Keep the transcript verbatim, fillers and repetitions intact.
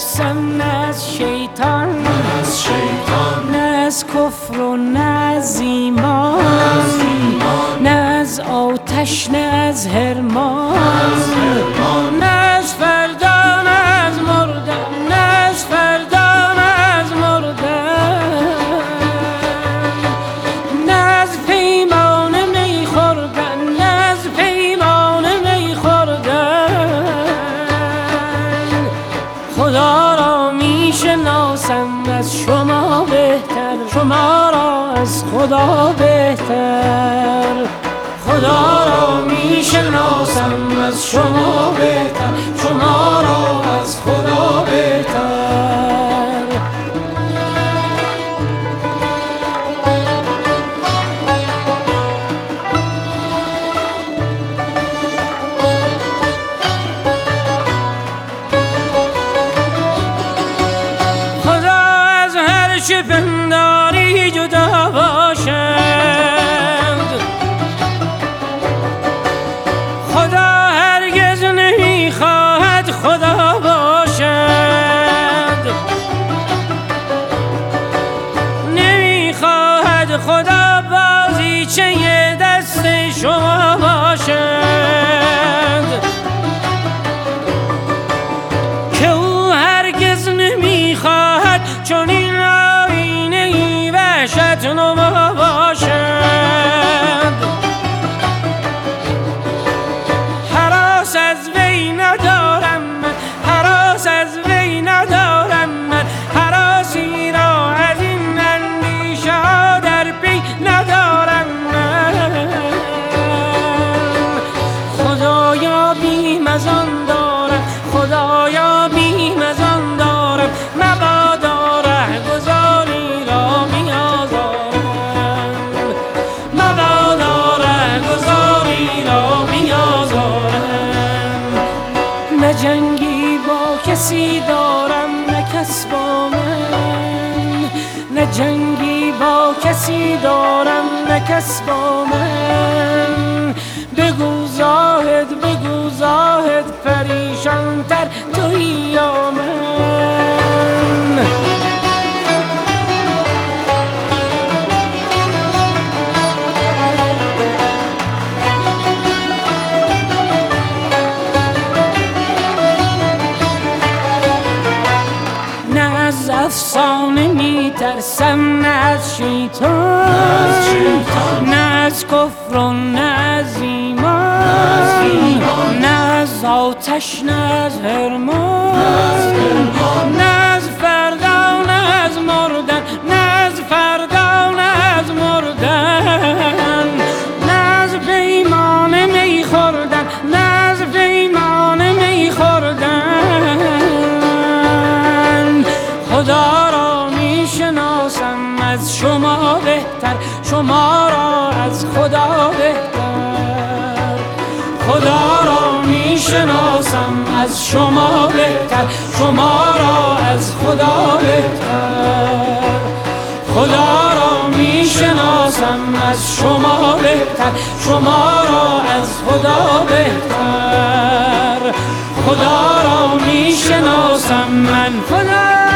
میترسم نه از شیطان از شیطان نه از کفر و نه از ایمان نه از آتش نه از حرمان نه از فردا نه از مردن نه از فردا نه از مردن نه از پیمان می خوردن نه از پیمان می خوردن خدا را می شناسم از شما بهتر شما را از خدا بهتر خدا را می شناسم از شما بهتر شما را از خدا بهتر خدا از هر چه پنداری جدا باشد خدا هرگز نمیخواهد خدا باشد نمیخواهد خدا بازیچه دست شما باشد که او هرگز نمیخواهد چون این آینه وحشت نما باشد هراس از وی ندارم من هراس از وی ندارم من هراسی را از این اندیشه ها در پی ندارم من خدایا بیم از آن دارم خدایا بیم از آن دارم مبادا رهگذاری را بیازارم مبادا رهگذاری را بیازارم نه جنگی با کسی دارم نه کس با من نه جنگی با کسی دارم نه کس با من بگو زاهد بگو زاهد پریشان تر تویی یا من نه از افسانه میترسم نه از شیطان نه از کفر و نه از ایمان نه از آتش نه از حرمان نه از فردا نه از مردن نه از فردا نه از مردن نه از پیمان می خوردن نه از پیمان می خوردن خدا را می شناسم از شما بهتر شما را از خدا بهتر خدا را می شناسم از شما بهتر شما را از خدا بهتر خدا را می شناسم از شما بهتر شما را از خدا بهتر خدا را می شناسم من خدا